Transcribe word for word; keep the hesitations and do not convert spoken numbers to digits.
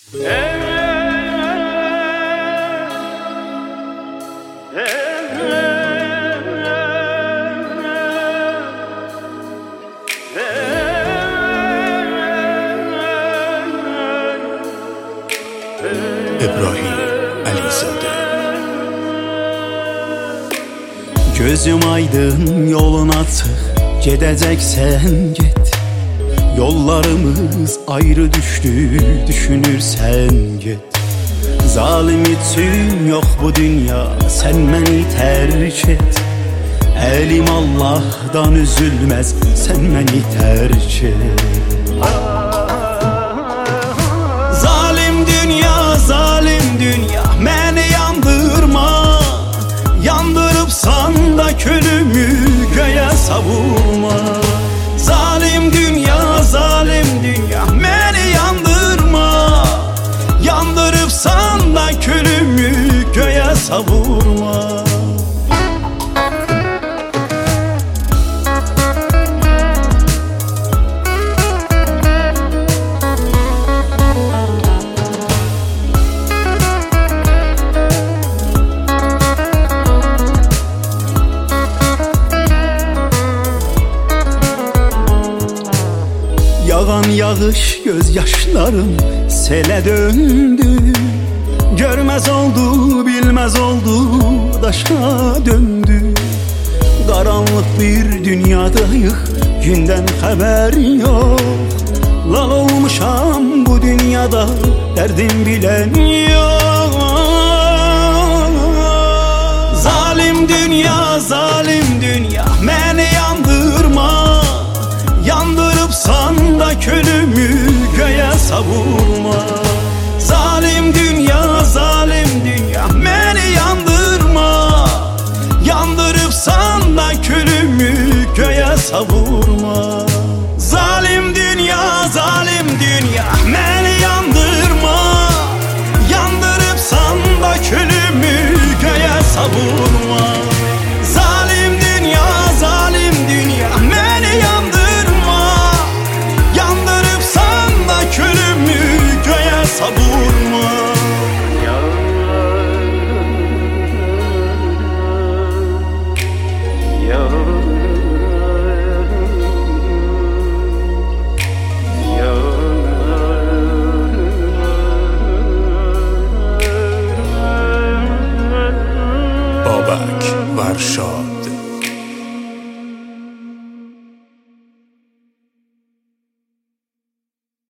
İbrahim Əliyzadə. Gözüm aydın, yolun açıq, gedəcəksən get. Yollarımız ayrı düşdü, düşünürsən get. Zalim üçün yox bu dünya, sən məni tərk et. Əlim Allahdan üzülməz, sən məni tərk et. Zalim dünya, zalim dünya, məni yandırma. Yandırıbsan da külümü göğe savurma. Zalim dünya, zalim dünya, məni yandırma. Yandırıbsan da külümü göğe savurma. Yağan yağış gözyaşlarım sele döndü. Görmez oldu, bilmez oldu, daşa döndü. Karanlık bir dünyadayıq, günden haber yok. Lal olmuşam bu dünyada, derdim bilen yok. Zalim dünya, zalim dünya, məni yandırma. Yandırıbsan da külümü göğe savurma. Zalim dünya, zalim dünya, məni yandırma. Yandırıbsan da külümü göğe savurma. Zalim dünya, zalim dünya, məni yandırma. Yandırıbsan da külümü göğe savurma. Zalim dünya, zalim dünya, məni yandırma. Yandırıbsan da külümü göğe savurma. Babək Varşa.